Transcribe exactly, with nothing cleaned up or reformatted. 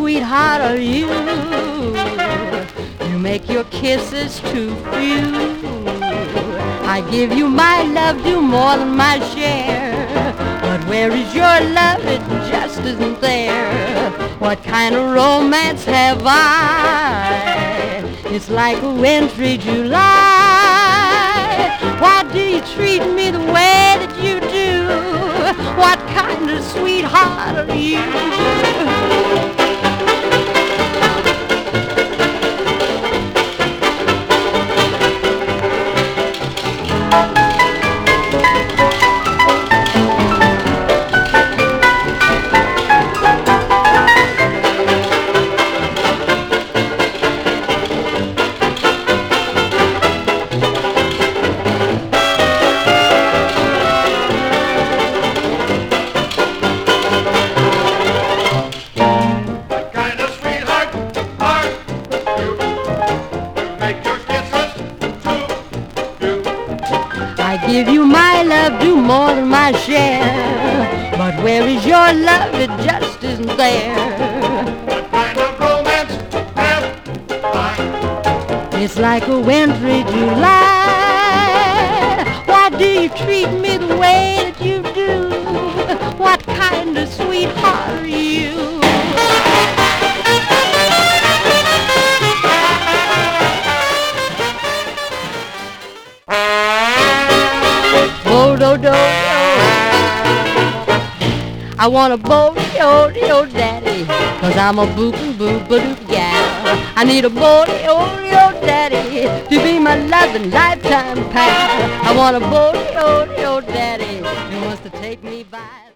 sweetheart are you? You make your kisses too few. I give you my love, do more than my share. But where is your love? It just isn't there. What kind of romance have I? It's like a wintry July. Why do you treat me the way that you do? What kind of sweetheart are you? I give you my love, do more than my share. But where is your love? It just isn't there. What kind of romance have I? It's like a wintry July. Why do you treat me the way that you do? What kind of sweetheart are you? Do, do, do. I want a bo-de-o-de-o daddy, 'cause I'm a boop-a-boop-a-doop gal. I need a bo-de-o-de-o daddy to be my loving lifetime pal. I want a bo-de-o-de-o daddy who wants to take me by.